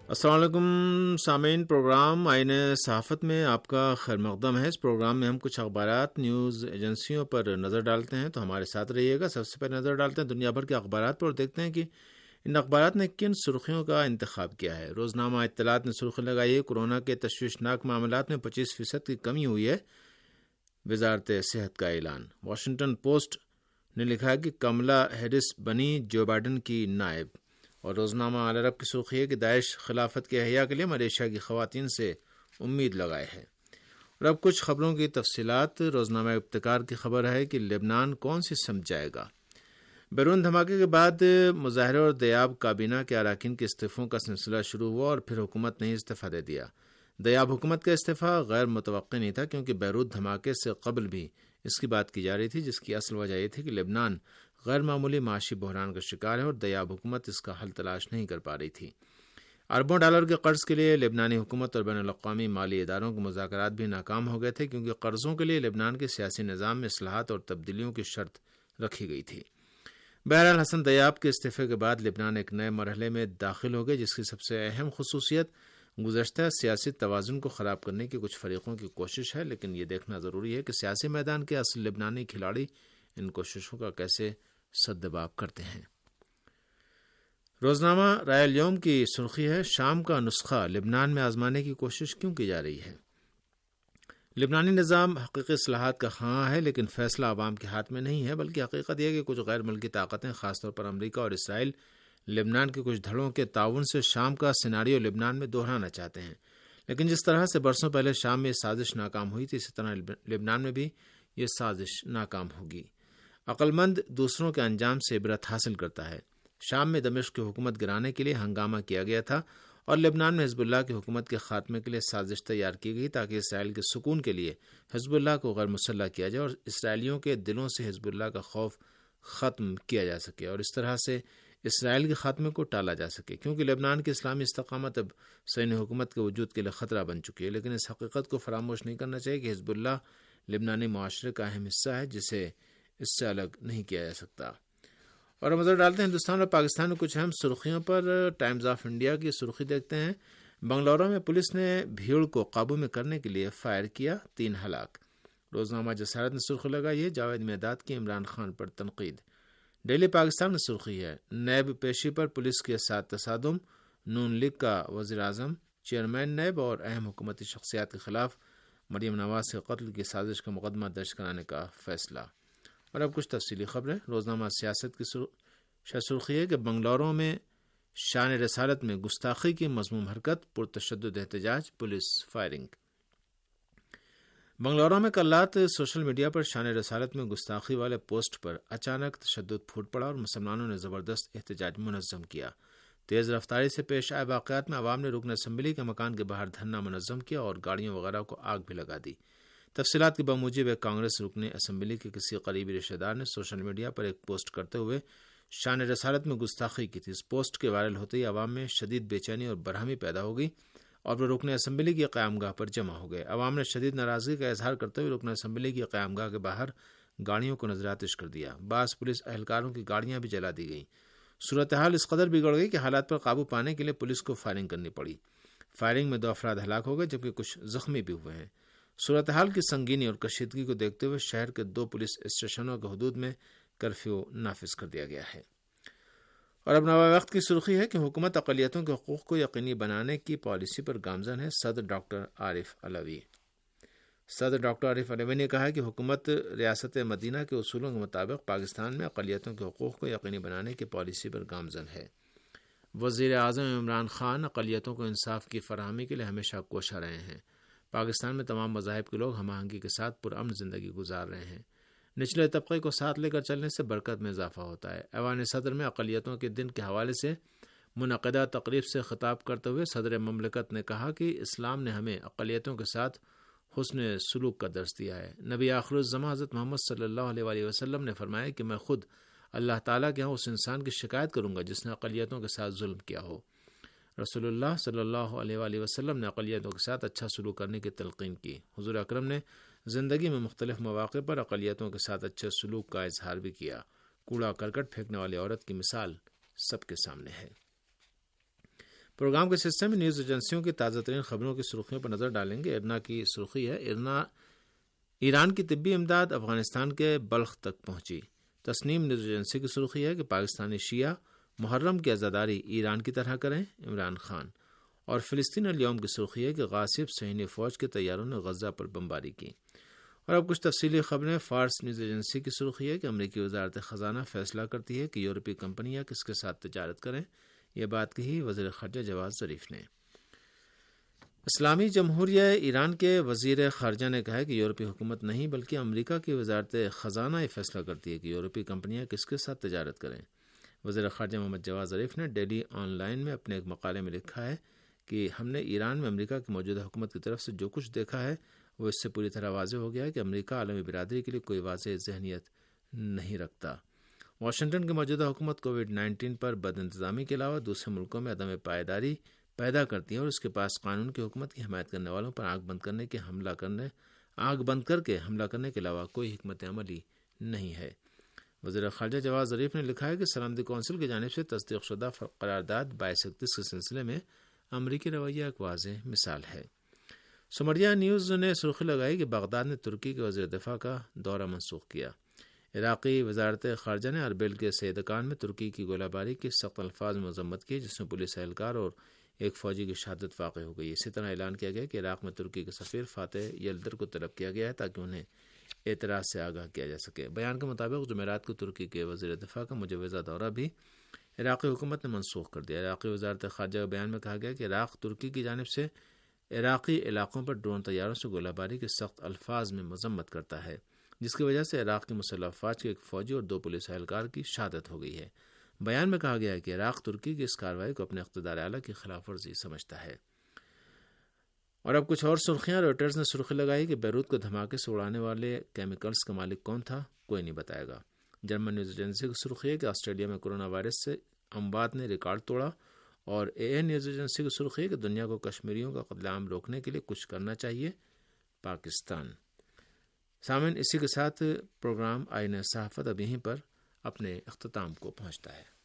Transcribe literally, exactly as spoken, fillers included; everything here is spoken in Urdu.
السلام علیکم سامعین، پروگرام آئین صحافت میں آپ کا خیر مقدم ہے۔ اس پروگرام میں ہم کچھ اخبارات نیوز ایجنسیوں پر نظر ڈالتے ہیں، تو ہمارے ساتھ رہیے گا۔ سب سے پہلے نظر ڈالتے ہیں دنیا بھر کے اخبارات پر اور دیکھتے ہیں کہ ان اخبارات نے کن سرخیوں کا انتخاب کیا ہے۔ روزنامہ اطلاعات نے سرخی لگائی ہے کورونا کے تشویشناک معاملات میں پچیس فیصد کی کمی ہوئی ہے، وزارت صحت کا اعلان۔ واشنگٹن پوسٹ نے لکھا ہے کہ کملا ہیرس بنی جو بائیڈن کی نائب، اور روزنامہ العرب کی سرخی ہے کہ داعش خلافت کے احیاء کے لیے ملیشیا کی خواتین سے امید لگائے ہے۔ اور اب کچھ خبروں کی تفصیلات۔ روزنامہ ابتکار کی خبر ہے کہ لبنان کون سی سمت جائے گا۔ بیرون دھماکے کے بعد مظاہرے اور دیاب کابینہ کے اراکین کے استعفوں کا سلسلہ شروع ہوا اور پھر حکومت نے استعفیٰ دے دیا۔ دیاب حکومت کا استعفیٰ غیر متوقع نہیں تھا، کیونکہ بیروت دھماکے سے قبل بھی اس کی بات کی جا رہی تھی، جس کی اصل وجہ یہ تھی کہ لبنان غیر معمولی معاشی بحران کا شکار ہے اور دیاب حکومت اس کا حل تلاش نہیں کر پا رہی تھی۔ اربوں ڈالر کے قرض کے لیے لبنانی حکومت اور بین الاقوامی مالی اداروں کے مذاکرات بھی ناکام ہو گئے تھے، کیونکہ قرضوں کے لیے لبنان کے سیاسی نظام میں اصلاحات اور تبدیلیوں کی شرط رکھی گئی تھی۔ بہرحال حسن دیاب کے استعفے کے بعد لبنان ایک نئے مرحلے میں داخل ہو گئے، جس کی سب سے اہم خصوصیت گزشتہ سیاسی توازن کو خراب کرنے کی کچھ فریقوں کی کوشش ہے، لیکن یہ دیکھنا ضروری ہے کہ سیاسی میدان کے اصل لبنانی کھلاڑی ان کوششوں کا کیسے سدباب کرتے ہیں۔ روزنامہ رائے اليوم کی سرخی ہے شام کا نسخہ لبنان میں آزمانے کی کوشش کیوں کی جا رہی ہے۔ لبنانی نظام حقیقی اصلاحات کا خواہاں ہے، لیکن فیصلہ عوام کے ہاتھ میں نہیں ہے، بلکہ حقیقت یہ ہے کہ کچھ غیر ملکی طاقتیں، خاص طور پر امریکہ اور اسرائیل، لبنان کے کچھ دھڑوں کے تعاون سے شام کا سیناریو لبنان میں دہرانا چاہتے ہیں۔ لیکن جس طرح سے برسوں پہلے شام میں یہ سازش ناکام ہوئی تھی، اسی طرح لبنان میں بھی یہ سازش ناکام ہوگی۔ عقل مند دوسروں کے انجام سے عبرت حاصل کرتا ہے۔ شام میں دمشق کی حکومت گرانے کے لیے ہنگامہ کیا گیا تھا اور لبنان میں حزب اللہ کی حکومت کے خاتمے کے لیے سازش تیار کی گئی، تاکہ اسرائیل کے سکون کے لیے حزب اللہ کو غیر مسلح کیا جائے اور اسرائیلیوں کے دلوں سے حزب اللہ کا خوف ختم کیا جا سکے اور اس طرح سے اسرائیل کے خاتمے کو ٹالا جا سکے، کیونکہ لبنان کی اسلامی استقامت اب صہیونی حکومت کے وجود کے لیے خطرہ بن چکی ہے۔ لیکن اس حقیقت کو فراموش نہیں کرنا چاہیے کہ حزب اللہ لبنانی معاشرے کا اہم حصہ ہے، جسے اس سے الگ نہیں کیا جا سکتا۔ اور نظر ڈالتے ہیں ہندوستان اور پاکستان میں کچھ اہم سرخیوں پر۔ ٹائمز آف انڈیا کی سرخی دیکھتے ہیں، بنگلورو میں پولیس نے بھیڑ کو قابو میں کرنے کے لیے فائر کیا، تین ہلاک۔ روزنامہ جسارت نے سرخی لگائی ہے جاوید میداد کی عمران خان پر تنقید۔ ڈیلی پاکستان میں سرخی ہے نیب پیشی پر پولیس کے ساتھ تصادم، نون لیگ کا وزیر اعظم، چیئرمین نیب اور اہم حکومتی شخصیات کے خلاف مریم نواز کے قتل کی سازش کا مقدمہ درج کرانے کا فیصلہ۔ اور اب کچھ تفصیلی خبریں۔ روزنامہ سیاست کی سرخی ہے کہ بنگلورو میں شان رسالت میں گستاخی کی مذموم حرکت، پرتشدد احتجاج، پولیس فائرنگ۔ بنگلورو میں کل رات سوشل میڈیا پر شان رسالت میں گستاخی والے پوسٹ پر اچانک تشدد پھوٹ پڑا اور مسلمانوں نے زبردست احتجاج منظم کیا۔ تیز رفتاری سے پیش آئے واقعات میں عوام نے رکن اسمبلی کے مکان کے باہر دھرنا منظم کیا اور گاڑیوں وغیرہ کو آگ بھی لگا دی۔ تفصیلات کے بموجب ایک کانگریس رکن اسمبلی کے کسی قریبی رشتہ دار نے سوشل میڈیا پر ایک پوسٹ کرتے ہوئے شان رسالت میں گستاخی کی تھی۔ اس پوسٹ کے وائرل ہوتے ہی عوام میں شدید بے چینی اور برہمی پیدا ہو گئی اور وہ رکن اسمبلی کی قیام گاہ پر جمع ہو گئے۔ عوام نے شدید ناراضگی کا اظہار کرتے ہوئے رکن اسمبلی کی قیام گاہ کے باہر گاڑیوں کو نظر آتش کر دیا۔ بعض پولیس اہلکاروں کی گاڑیاں بھی جلا دی گئیں۔ صورتحال اس قدر بگڑ گئی کہ حالات پر قابو پانے کے لیے پولیس کو فائرنگ کرنی پڑی۔ فائرنگ میں دو افراد ہلاک ہو گئے جبکہ کچھ زخمی بھی ہوئے ہیں۔ صورتحال کی سنگینی اور کشیدگی کو دیکھتے ہوئے شہر کے دو پولیس اسٹیشنوں کے حدود میں کرفیو نافذ کر دیا گیا ہے۔ اور اب نوائے وقت کی سرخی ہے کہ حکومت اقلیتوں کے حقوق کو یقینی بنانے کی پالیسی پر گامزن ہے، صدر ڈاکٹر عارف علوی۔ صدر ڈاکٹر عارف علوی نے کہا کہ حکومت ریاست مدینہ کے اصولوں کے مطابق پاکستان میں اقلیتوں کے حقوق کو یقینی بنانے کی پالیسی پر گامزن ہے۔ وزیر اعظم عمران خان اقلیتوں کو انصاف کی فراہمی کے لیے ہمیشہ کوشاں رہے ہیں۔ پاکستان میں تمام مذاہب کے لوگ ہم آہنگی کے ساتھ پرامن زندگی گزار رہے ہیں۔ نچلے طبقے کو ساتھ لے کر چلنے سے برکت میں اضافہ ہوتا ہے۔ ایوان صدر میں اقلیتوں کے دن کے حوالے سے منعقدہ تقریب سے خطاب کرتے ہوئے صدر مملکت نے کہا کہ اسلام نے ہمیں اقلیتوں کے ساتھ حسن سلوک کا درس دیا ہے۔ نبی آخر الزماں حضرت محمد صلی اللہ علیہ وآلہ وسلم نے فرمایا کہ میں خود اللہ تعالیٰ کے ہاں اس انسان کی شکایت کروں گا جس نے اقلیتوں کے ساتھ ظلم کیا ہو۔ رسول اللہ صلی اللہ علیہ وآلہ وسلم نے اقلیتوں کے ساتھ اچھا سلوک کرنے کی تلقین کی۔ حضور اکرم نے زندگی میں مختلف مواقع پر اقلیتوں کے ساتھ اچھے سلوک کا اظہار بھی کیا۔ کوڑا کرکٹ پھینکنے والی عورت کی مثال سب کے سامنے ہے۔ پروگرام کے سلسلے میں نیوز ایجنسیوں کی تازہ ترین خبروں کی سرخیوں پر نظر ڈالیں گے۔ ارنا کی سرخی ہے، ارنا ایران کی طبی امداد افغانستان کے بلخ تک پہنچی۔ تسنیم نیوز ایجنسی کی سرخی ہے کہ پاکستانی شیعہ محرم کی عزاداری ایران کی طرح کریں، عمران خان۔ اور فلسطین الیوم کی سرخی ہے کہ غاصب صہیونی فوج کے طیاروں نے غزہ پر بمباری کی۔ اور اب کچھ تفصیلی خبریں۔ فارس نیوز ایجنسی کی سرخی ہے کہ امریکی وزارت خزانہ فیصلہ کرتی ہے کہ یورپی کمپنیاں کس کے ساتھ تجارت کریں، یہ بات کہی وزیر خارجہ جواد ظریف نے۔ اسلامی جمہوریہ ایران کے وزیر خارجہ نے کہا ہے کہ یورپی حکومت نہیں بلکہ امریکہ کی وزارت خزانہ یہ فیصلہ کرتی ہے کہ یورپی کمپنیاں کس کے ساتھ تجارت کریں۔ وزیر خارجہ محمد جواد ظریف نے ڈیلی آن لائن میں اپنے ایک مقالے میں لکھا ہے کہ ہم نے ایران میں امریکہ کی موجودہ حکومت کی طرف سے جو کچھ دیکھا ہے وہ اس سے پوری طرح واضح ہو گیا ہے کہ امریکہ عالمی برادری کے لیے کوئی واضح ذہنیت نہیں رکھتا۔ واشنگٹن کی موجودہ حکومت کووڈ نائنٹین پر بد انتظامی کے علاوہ دوسرے ملکوں میں عدم پائیداری پیدا کرتی ہے اور اس کے پاس قانون کی حکومت کی حمایت کرنے والوں پر آنکھ بند کرنے کے حملہ کرنے آنکھ بند کر کے حملہ کرنے کے علاوہ کوئی حکمت عملی نہیں ہے۔ وزیر خارجہ جواد ظریف نے لکھا ہے کہ سلامتی کونسل کی جانب سے تصدیق شدہ قرارداد بائیس اکتیس کے سلسلے میں امریکی رویہ ایک واضح مثال ہے۔ سمریہ نیوز نے سرخی لگائی کہ بغداد نے ترکی کے وزیر دفاع کا دورہ منسوخ کیا۔ عراقی وزارت خارجہ نے اربیل کے سیدکان میں ترکی کی گولہ باری کی سخت الفاظ میں مذمت کی، جس میں پولیس اہلکار اور ایک فوجی کی شہادت واقع ہو گئی۔ اسی طرح اعلان کیا گیا کہ عراق میں ترکی کے سفیر فاتح یلدر کو طلب کیا گیا ہے تاکہ انہیں اعتراض سے آگاہ کیا جا سکے۔ بیان کے مطابق جمعرات کو ترکی کے وزیر دفاع کا مجوزہ دورہ بھی عراقی حکومت نے منسوخ کر دیا۔ عراقی وزارت خارجہ کے بیان میں کہا گیا کہ عراق ترکی کی جانب سے عراقی علاقوں پر ڈرون طیاروں سے گولہ باری کے سخت الفاظ میں مذمت کرتا ہے، جس کی وجہ سے عراق کی مسلح افواج کے ایک فوجی اور دو پولیس اہلکار کی شہادت ہو گئی ہے۔ بیان میں کہا گیا ہے کہ عراق ترکی کی اس کارروائی کو اپنے اقتدار اعلیٰ کی خلاف ورزی سمجھتا ہے۔ اور اب کچھ اور سرخیاں۔ روئٹرز نے سرخی لگائی کہ بیروت کو دھماکے سے اڑانے والے کیمیکلز کا مالک کون تھا، کوئی نہیں بتائے گا۔ جرمن نیوز ایجنسی کی سرخی ہے کہ آسٹریلیا میں کورونا وائرس سے اموات نے ریکارڈ توڑا۔ اور اے اے نیوز ایجنسی کی سرخی ہے کہ دنیا کو کشمیریوں کا قتل عام روکنے کے لیے کچھ کرنا چاہیے، پاکستان۔ سامعین، اسی کے ساتھ پروگرام آئینہ صحافت اب یہیں پر اپنے اختتام کو پہنچتا ہے۔